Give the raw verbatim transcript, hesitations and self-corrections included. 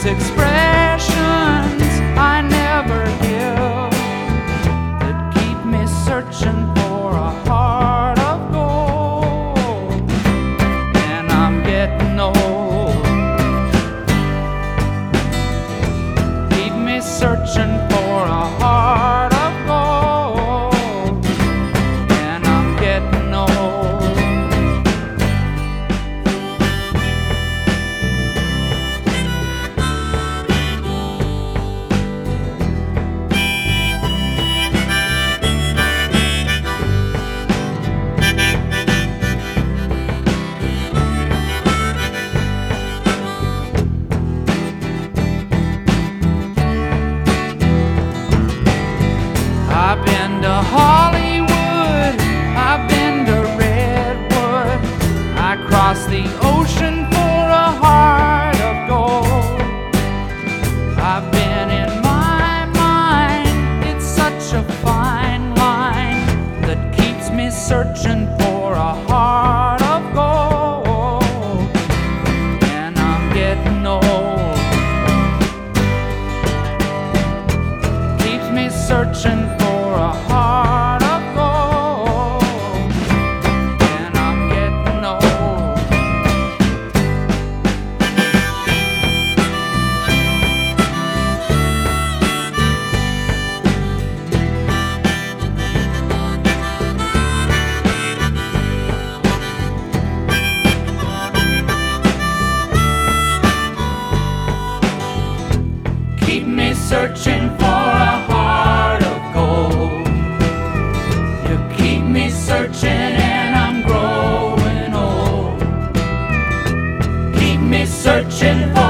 expressions I never give that keep me searching for a heart of gold. And I'm getting old. Keep me searching for a heart of gold. And I'm getting old. I've been to Hollywood, I've been to Redwood, I crossed the ocean for a heart of gold. I've been in my mind, it's such a fine line that keeps me searching for a heart of gold. And I'm getting old. Keeps me searching for a heart of gold. And I'm getting old. Keep me searching for a heart of gold. You keep me searching and I'm growing old. Keep me searching for